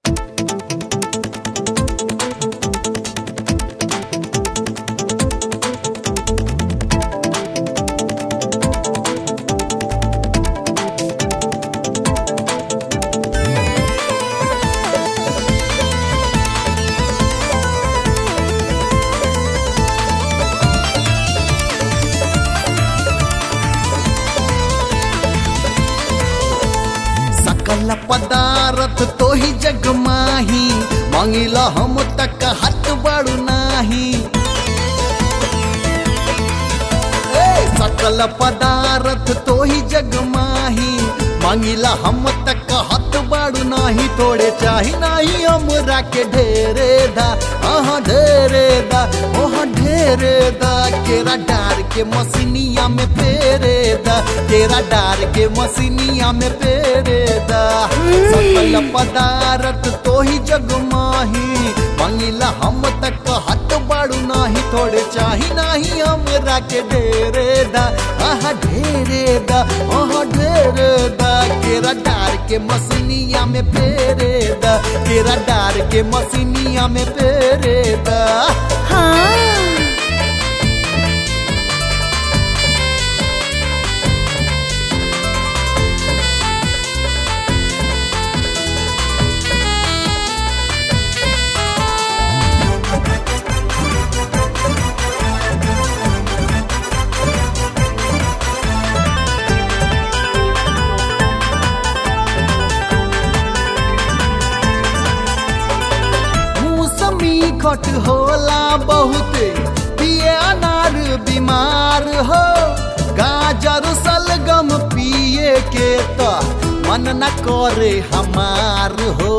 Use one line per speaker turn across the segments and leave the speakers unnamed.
सकल पदार्थ तो ही जग माही, मांगिला हम तक हाथ बड़ू नाही। सकल पदार्थ तो ही जग माही, मांगिला हम तक हाथ बड़ू नाही। थोड़े चाही नाही हमरा के ढेरे दा, ढेरे दा, ढेरे दा। केरा डार के मसीनिया में पेरे दा, केरा डार के मसीनिया में पेरे दा। सकल पदार्थ तो ही जग माही, मांगिला हम तक हाथ बड़ू नाही। थोड़े चाही नाही हमरा के ढेरे दा, ढेरे दा, ढेरे दा। केरा डार के मसीनिया में पेरे दा, केरा डार के मसीनिया में पेरे दा।
हाँ
खट होला बहुत, पिए अनार बीमार हो। गाजर सलगम पिए के तो मन न करे हमार हो।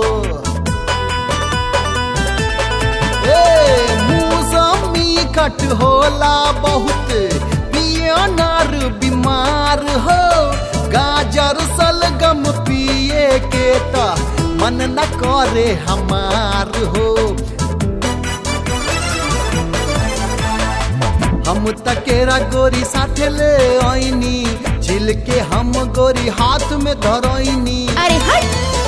मौसमी खट होला बहुत, पिए अनार बीमार हो। गाजर सलगम पिए के तो मन न करे हमार हो। हम तकेरा गोरी साथे ले आईनी, छिल के हम गोरी हाथ में धरईनी।
अरे हट!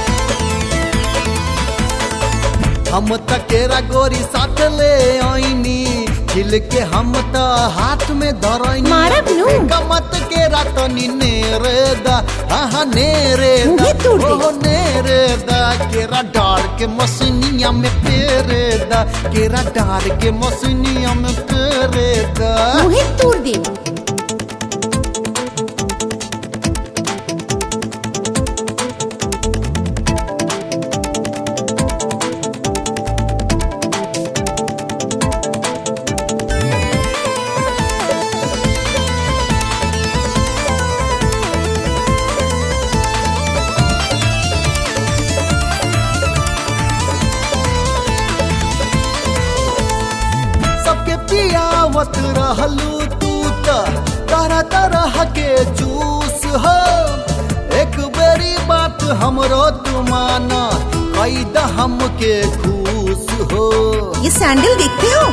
हम तकेरा गोरी साथे ले आईनी, छिल के हम त हाथ में धरईनी।
मारब नु
कमत केरा तनी नेरे दा, नेरे दा, नेरे दा। केरा डार के मसीनिया में पेरे दा, केरा डार के मसीनिया में पेरे दा।
मुहे तोड़ दे।
पियावत रहलू तू तरह तरह के जूस हो। एक बेरी बात हमरो तू माना, कैद हम के खुश हो।
ये सैंडल देखते हो?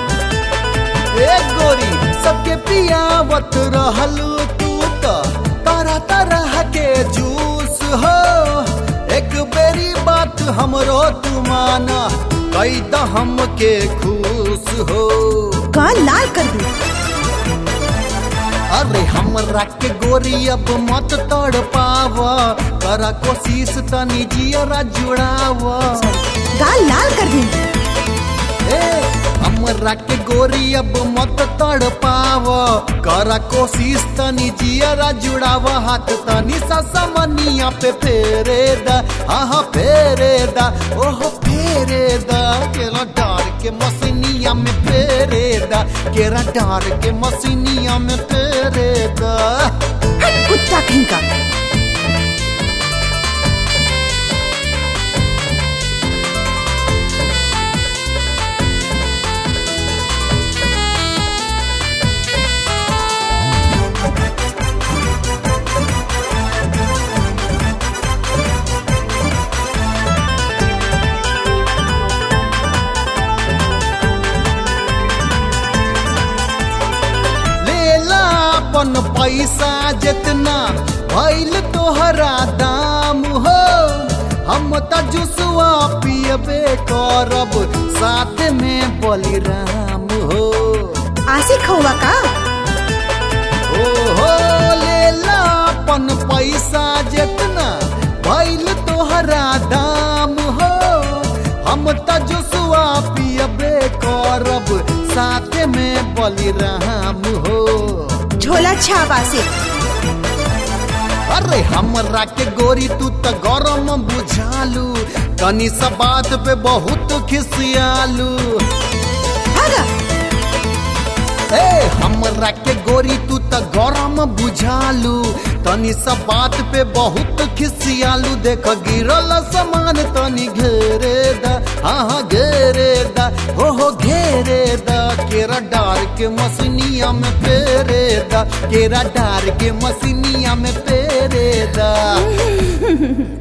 एक गोरी सबके पियावत रहलू तू तरह तरह के जूस हो। एक बेरी बात हमरो तू माना, कैद हम के खुश हो।
काल लाल कर दे।
अरे हमरा के गोरी अब मत तड़ पावा, करा कोशिश तनी जियरा जुड़ावा।
काल लाल कर दे।
हमरा के गोरी अब मत तड़ पावा, करा कोशिश तनी जियरा जुड़ावा। हाथ तनी सा समनिया पे फेरे दा, फेरे दा, फेरे दा। केरा डार के मसीनिया में फेरे दा, केरा डार के मसीनिया में फेरे दा।
कुत्ता कहीं का।
अपन पैसा जितना भइल तोहरा दाम हो, हम त जुसवा पियबे करब साथ में बलिराम हो।
आशिक हुआ का?
ओहो लेला अपन पैसा जितना भइल तोहरा दाम हो। हम त जुसवा पियबे करब साथ में बलिराम हो।
झोला छाप आशिक।
अरे हमरा के गोरी तू त गरम बुझालू, तनी सा बात पे बहुत खिसियालू।
भागा।
ए हमरा के गोरी तू त गरम बुझालू, तनी सा बात पे बहुत खिसियालू। देख गिरल सामान तनी घेरे दा, हाँ घेरे दा, हो घेरे दा। केरा डार के मसीनिया में पेरे दा, केरा डार के मसीनिया में पेरे दा।